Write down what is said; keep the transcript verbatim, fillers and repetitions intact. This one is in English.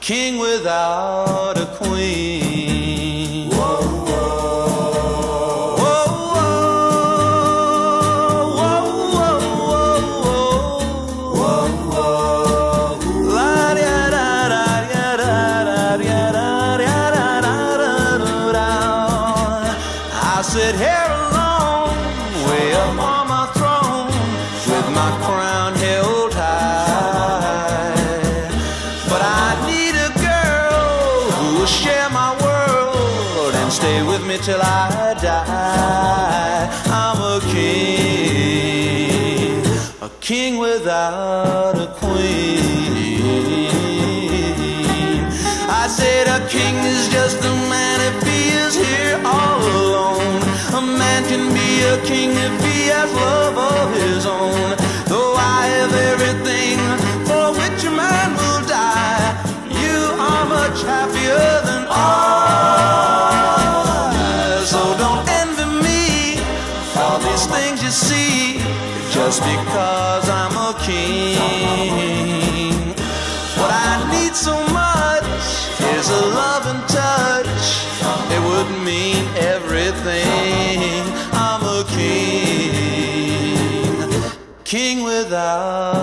king without a queen. Whoa, whoa, whoa, whoa, whoa, whoa, whoa, whoa. La da da da da da da da da da da da. I sit here alone, way up on my throne, with my crown held high. But I need a girl who will share my world and stay with me till I die. I'm a king, a king without a queen. I said a king is just a man if he is here all alone. A man can be a king if he has love of his own. Though I have everything for which a man will die, you are much happier than I. So don't envy me all these things you see, just because I'm a king. What I need so much is a love and touch. It would mean everything. I'm a king, king without